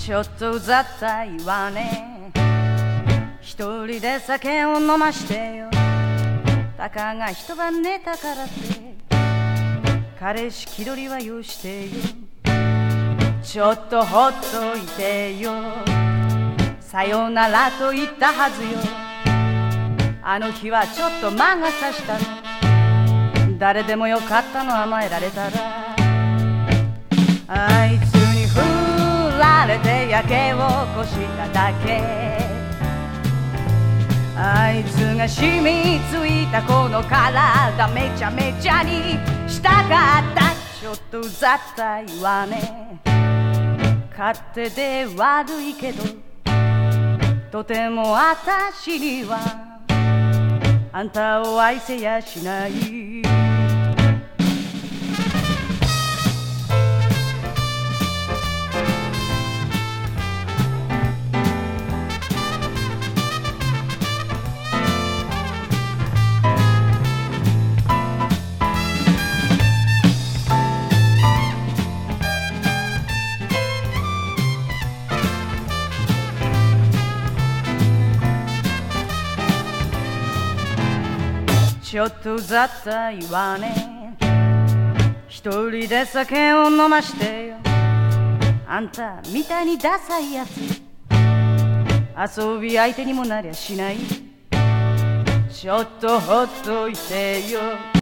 ちょっとうざったいわね。一人で酒を飲ましてよ。たかが一晩寝たからって彼氏気取りはよしてよ。ちょっとほっといてよ。さよならと言ったはずよ。あの日はちょっと魔が差したの。誰でもよかったの甘えられたら。あいつに振られてやけを起こしただけ。あいつが染みついたこの体めちゃめちゃにしたかった。ちょっとうざったいわね。勝手で悪いけどとても私にはあんたを愛せやしない。ちょっとうざったいわね。一人で酒を飲ましてよ。あんたみたいにダサいやつ遊び相手にもなりゃしない。ちょっとほっといてよ。